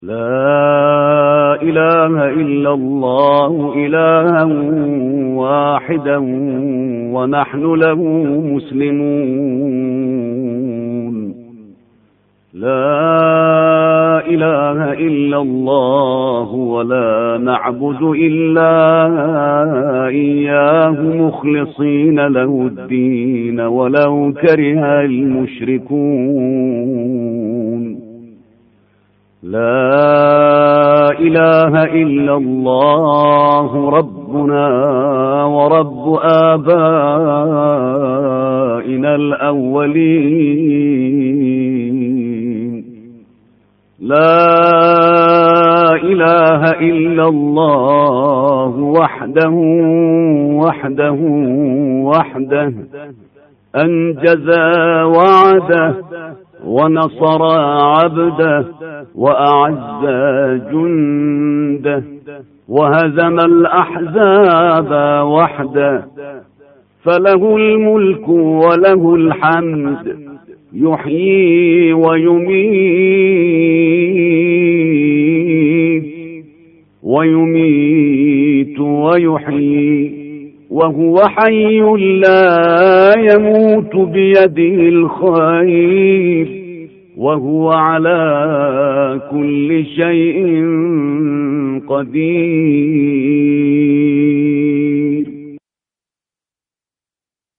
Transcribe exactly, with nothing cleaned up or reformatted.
لا إله إلا الله إلها واحدا ونحن له مسلمون. لا إله إلا الله ولا نعبد إلا إياه مخلصين له الدين ولو كره المشركون. لا إله إلا الله ربنا ورب آبائنا الأولين. لا إله إلا الله وحده وحده وحده أنجز وعده ونصر عبده وأعز جنده وهزم الأحزاب وحده. فله الملك وله الحمد يحيي ويميت ويميت ويحيي وهو حي لا يموت بيده الخير وهو على كل شيء قدير.